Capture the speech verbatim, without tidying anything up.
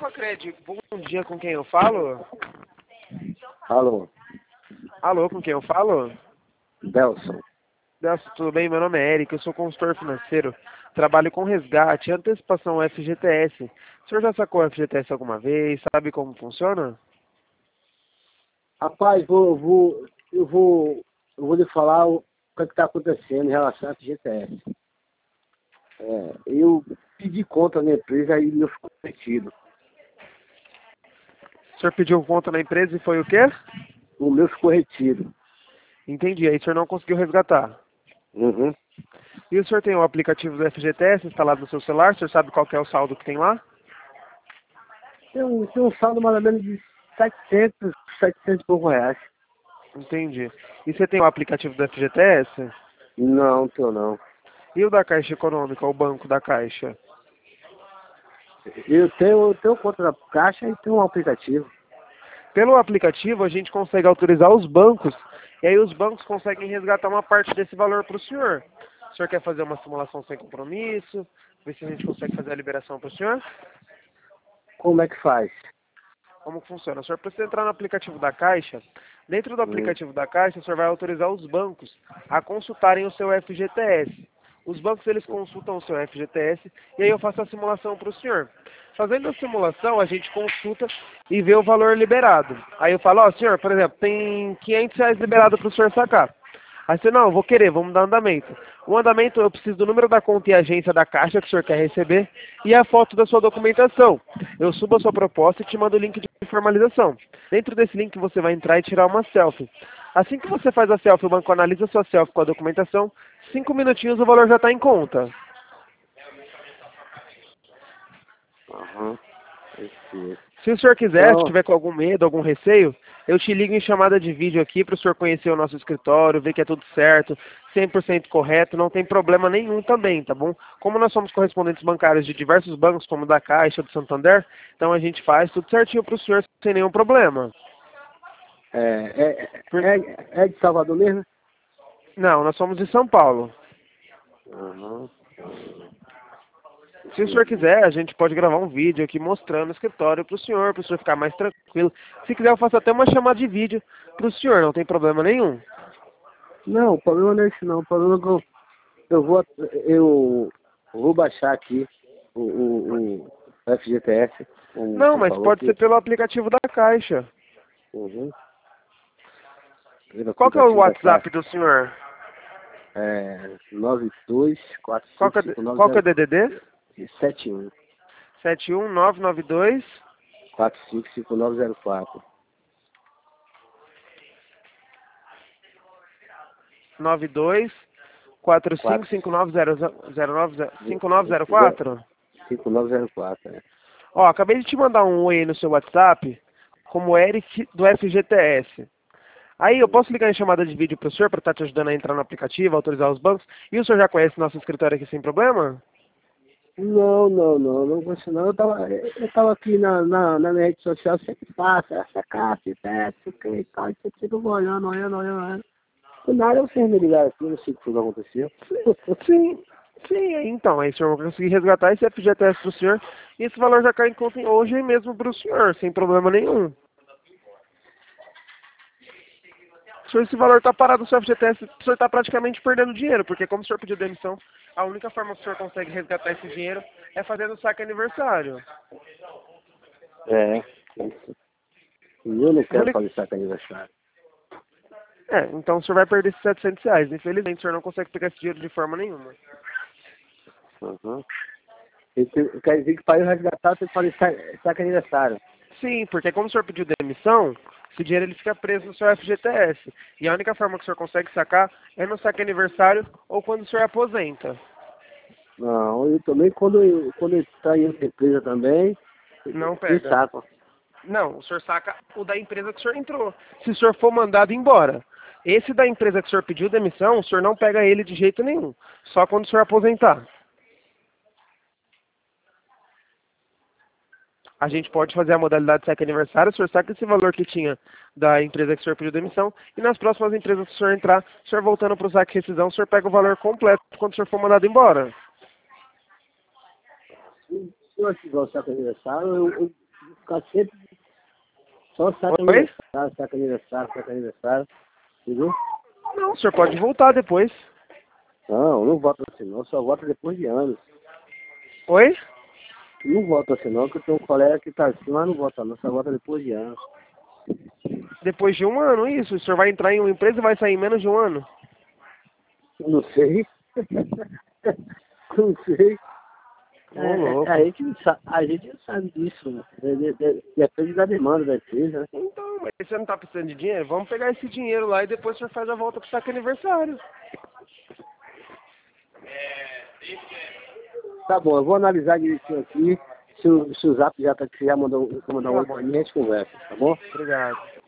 Alfacred, bom dia, com quem eu falo? Alô, Alô, com quem eu falo? Delson. Nossa, tudo bem? Meu nome é Eric, eu sou consultor financeiro, trabalho com resgate, antecipação F G T S. O senhor já sacou F G T S alguma vez? Sabe como funciona? Rapaz, vou, vou, eu vou, eu vou lhe falar o que está acontecendo em relação ao F G T S. É, eu pedi conta na empresa e eu fico retido. O senhor pediu conta na empresa e foi o quê? O meu ficou retido. Entendi, aí o senhor não conseguiu resgatar. Uhum. E o senhor tem o aplicativo do F G T S instalado no seu celular? O senhor sabe qual que é o saldo que tem lá? Tem um, tem um saldo mais ou menos de setecentos, setecentos e pouco reais. Entendi. E você tem o aplicativo do F G T S? Não, tenho não. E o da Caixa Econômica, o banco da Caixa? Eu tenho, eu tenho conta na Caixa e tenho um aplicativo. Pelo aplicativo, a gente consegue autorizar os bancos, e aí os bancos conseguem resgatar uma parte desse valor para o senhor. O senhor quer fazer uma simulação sem compromisso? Ver se a gente consegue fazer a liberação para o senhor? Como é que faz? Como funciona? O senhor precisa entrar no aplicativo da Caixa. Dentro do Hum. aplicativo da Caixa, o senhor vai autorizar os bancos a consultarem o seu F G T S. Os bancos, eles consultam o seu F G T S e aí eu faço a simulação para o senhor. Fazendo a simulação, a gente consulta e vê o valor liberado. Aí eu falo, ó, senhor, por exemplo, tem quinhentos reais liberado para o senhor sacar. Aí você, não, eu vou querer, vamos dar andamento. O andamento, eu preciso do número da conta e agência da Caixa que o senhor quer receber e a foto da sua documentação. Eu subo a sua proposta e te mando o link de formalização. Dentro desse link você vai entrar e tirar uma selfie. Assim que você faz a selfie, o banco analisa a sua selfie com a documentação, cinco minutinhos o valor já está em conta. Aham. Esse- Se o senhor quiser, se Então, tiver com algum medo, algum receio, eu te ligo em chamada de vídeo aqui para o senhor conhecer o nosso escritório, ver que é tudo certo, cem por cento correto, não tem problema nenhum também, tá bom? Como nós somos correspondentes bancários de diversos bancos, como da Caixa, do Santander, então a gente faz tudo certinho para o senhor sem nenhum problema. é, é, Por- é, é de Salvador mesmo? Não, nós somos de São Paulo. Aham. Se o senhor quiser, a gente pode gravar um vídeo aqui mostrando o escritório para o senhor, para o senhor ficar mais tranquilo. Se quiser, eu faço até uma chamada de vídeo para o senhor, não tem problema nenhum. Não, o problema não é esse não. O problema é que eu, eu vou eu vou baixar aqui o, o, o F G T S, como Não, você mas falou pode ser que pelo aplicativo da Caixa. uhum, pelo Qual que é o aplicativo da WhatsApp Caixa. do senhor? É nove dois quatro Qual cinco que é, cinco nove qual que é o zero D D D? sete um sete um nove nove dois quatro cinco cinco nove zero quatro. nove dois quatro cinco quatro cinco nove zero zero nove cinco nove zero quatro. cinco nove zero quatro, é. Ó, acabei de te mandar um oi aí no seu WhatsApp, como Eric do F G T S. Aí eu posso ligar em chamada de vídeo para o senhor para estar te ajudando a entrar no aplicativo, autorizar os bancos. E o senhor já conhece nosso escritório aqui sem problema? Não, não, não, não conheço não. Eu tava, eu tava aqui na, na, na minha rede social, sempre faço, essa casa, desce, que e tal, e você fica olhando, olhando, olhando, olhando. Do nada vocês me ligaram aqui, não sei o que foi que aconteceu. Sim, sim, então, aí o senhor vai conseguir resgatar esse F G T S para o senhor e esse valor já cai em conta hoje mesmo para o senhor, sem problema nenhum. Se esse valor está parado no seu F G T S, o senhor está praticamente perdendo dinheiro, porque como o senhor pediu demissão, a única forma que o senhor consegue resgatar esse dinheiro é fazendo o saque aniversário. É, isso. E eu não Eu vou quero li- fazer saco aniversário. É, então o senhor vai perder esses setecentos reais. Infelizmente, o senhor não consegue pegar esse dinheiro de forma nenhuma. Uhum. Esse- Quer dizer que para eu resgatar, eu tenho que fazer saco, saco aniversário. Sim, porque como o senhor pediu demissão, esse dinheiro ele fica preso no seu F G T S. E a única forma que o senhor consegue sacar é no saque aniversário ou quando o senhor aposenta. Não, eu também, quando eu, quando eu estou em outra empresa também, Não eu pega. saco. Não, o senhor saca o da empresa que o senhor entrou. Se o senhor for mandado embora. Esse da empresa que o senhor pediu demissão, o senhor não pega ele de jeito nenhum. Só quando o senhor aposentar. A gente pode fazer a modalidade de saque aniversário, o senhor saca esse valor que tinha da empresa que o senhor pediu demissão, e nas próximas empresas que o senhor entrar, o senhor voltando para o saque de rescisão, o senhor pega o valor completo quando o senhor for mandado embora. Se eu tiver o saco aniversário, eu, eu ficar sempre só saca Oi? aniversário, saca aniversário, saca aniversário. Entendeu? Não, o senhor pode voltar depois. Não, não voto assim não, só voto depois de anos. Oi? Não voto assim não, que eu tenho um colega que tá assim, mas não vota não, só vota depois de anos. Depois de um ano, isso. O senhor vai entrar em uma empresa e vai sair em menos de um ano. Não sei. Não sei. Ô, É, louco. é, a, gente, não sa- a gente não sabe disso, né? De- de- de- Depende da demanda da empresa, né? Então, mas você não tá precisando de dinheiro? Vamos pegar esse dinheiro lá e depois o senhor faz a volta pro saque aniversário. Tá bom, eu vou analisar direitinho aqui. Se o, se o Zap já, tá, já mandou, mandou um Tá oi bom. pra mim, a gente conversa, tá bom? Obrigado.